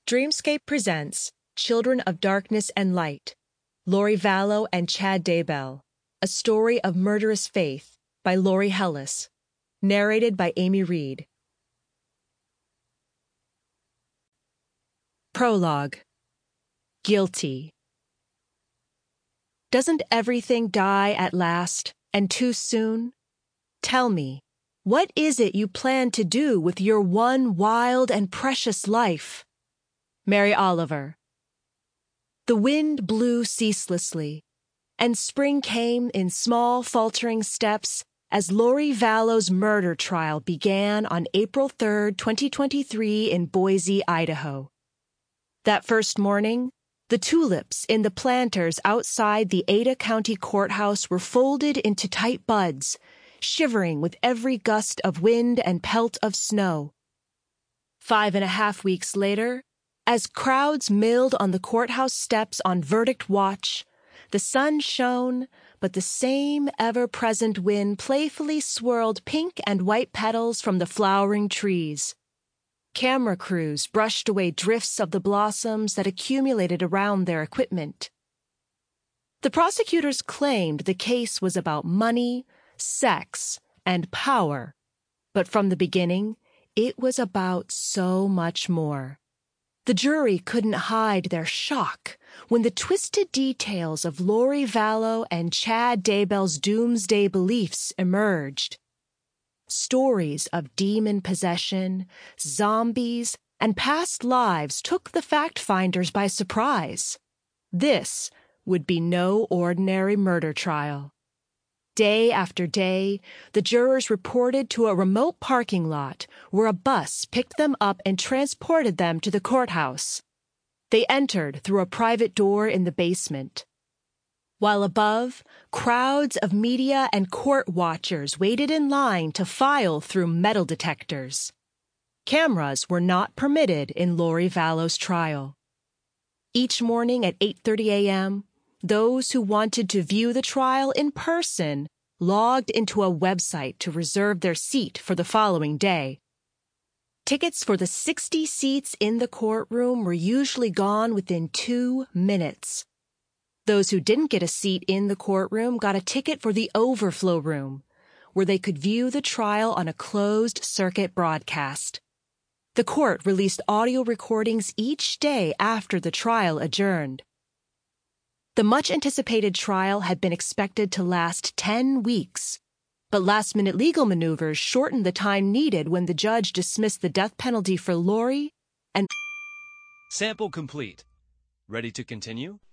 Dreamscape presents Children of Darkness and Light, Lori Vallow and Chad Daybell, a story of murderous faith by Lori Hellis, narrated by Amy Reed. Prologue. Guilty. Doesn't everything die at last, and too soon? Tell me, what is it you plan to do with your one wild and precious life? Mary Oliver. The wind blew ceaselessly, and spring came in small, faltering steps as Lori Vallow's murder trial began on April 3, 2023 in Boise, Idaho. That first morning, the tulips in the planters outside the Ada County Courthouse were folded into tight buds, shivering with every gust of wind and pelt of snow. 5.5 weeks later, as crowds milled on the courthouse steps on verdict watch, the sun shone, but the same ever-present wind playfully swirled pink and white petals from the flowering trees. Camera crews brushed away drifts of the blossoms that accumulated around their equipment. The prosecutors claimed the case was about money, sex, and power, but from the beginning, it was about so much more. The jury couldn't hide their shock when the twisted details of Lori Vallow and Chad Daybell's doomsday beliefs emerged. Stories of demon possession, zombies, and past lives took the fact-finders by surprise. This would be no ordinary murder trial. Day after day, the jurors reported to a remote parking lot where a bus picked them up and transported them to the courthouse. They entered through a private door in the basement. While above, crowds of media and court watchers waited in line to file through metal detectors. Cameras were not permitted in Lori Vallow's trial. Each morning at 8:30 a.m., those who wanted to view the trial in person logged into a website to reserve their seat for the following day. Tickets for the 60 seats in the courtroom were usually gone within 2 minutes. Those who didn't get a seat in the courtroom got a ticket for the overflow room, where they could view the trial on a closed-circuit broadcast. The court released audio recordings each day after the trial adjourned. The much-anticipated trial had been expected to last 10 weeks, but last-minute legal maneuvers shortened the time needed when the judge dismissed the death penalty for Lori and... Sample complete. Ready to continue?